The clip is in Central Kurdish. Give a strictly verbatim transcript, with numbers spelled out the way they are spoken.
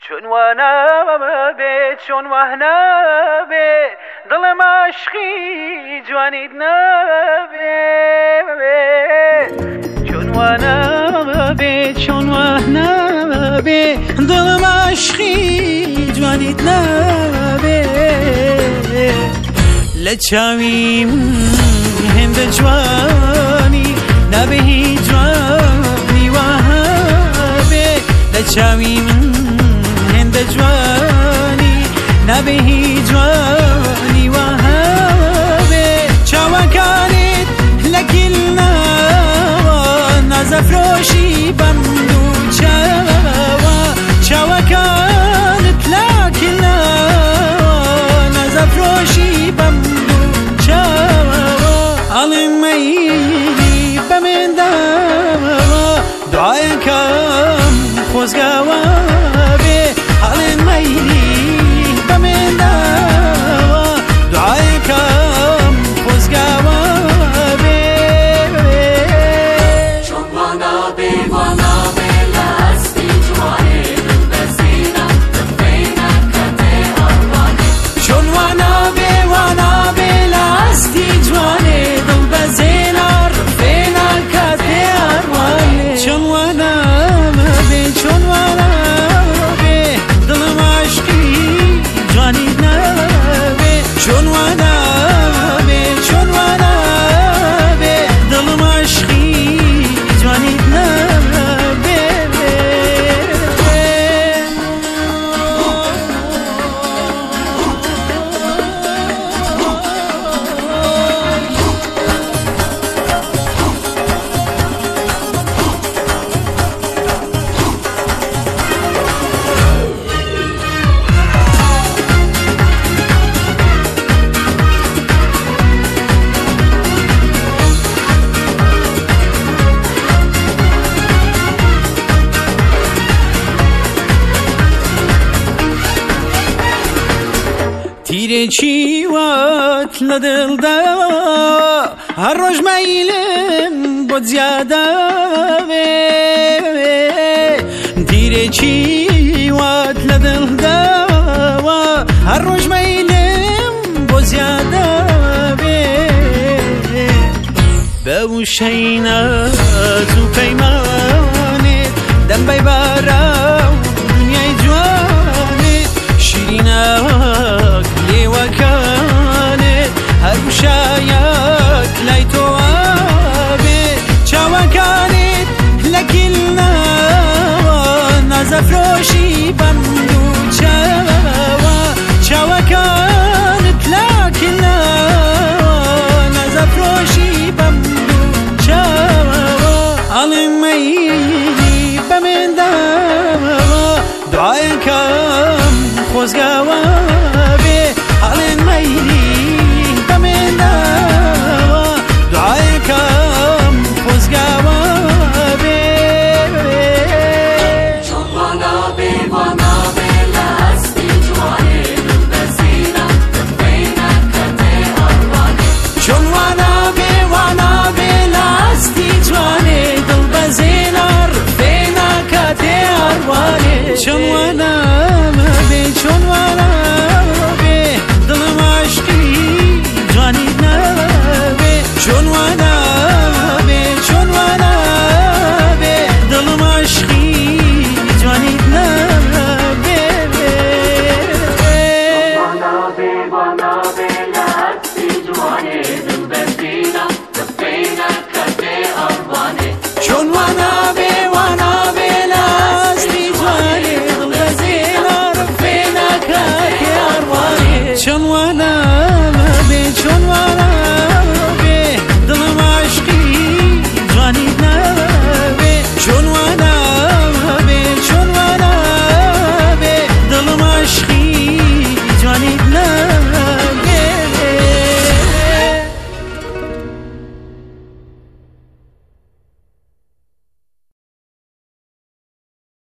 چون وانا بێ چۆن وهنا بێ دڵم عاشقی جوانیت نابێ چۆن وانا بێ چۆن وهنا بێ دڵم عاشقی جوانیت نابێ لە چاویم هێندە جوانی نابێ هیچ جوانی وەها بێ لە چاویم هێندە جوانی نابێ هیچ جوانی وەها بێ چاوەکانت لە گیلناوە نازەفرۆشی بەند و چاوە چاوەکانت لە گیلناوە نازەفرۆشی بەند و چاوە ئەڵێم مەیلی بە مێنداوە دوعایەکەم خۆزگاوە تیرێکی وات لە دڵدا هەر ڕۆژ مەیلم بۆ زیادە بێ تیرێکی وات لە دڵدا هەر ڕۆژ مەیلم بۆ زیادە بێ بە وشەی ناز و پەیمانێت دەمبەی بارا و دنیای جوانێت شیرینەوەک لێوەکانێت هەر وشایەک لای تۆوە بێ چاوەکانێت لە گیلناوە نازەفرۆشی بەند و چاوە چاوەکانت لە گیلناوە نازەفرۆشی بەند و چاوە ئەڵێم مەیلی بە مێنداوە دوعایەکەم خۆزگاوە بێ ئەڵێن مەیلی بە مێنداوە دوعایەکەم خۆزگاوە بێ چۆن وانا بێ وانا بێ لە هەستی جوانێ دڵ بەزینە دڵبەینە کەتێ ئەڕوانێ چۆن وانا بێ وانا بێ لە هەستی جوانێ دڵ بەزینە ڕفێنە کەتێ ئەڕوانێ چۆن وانا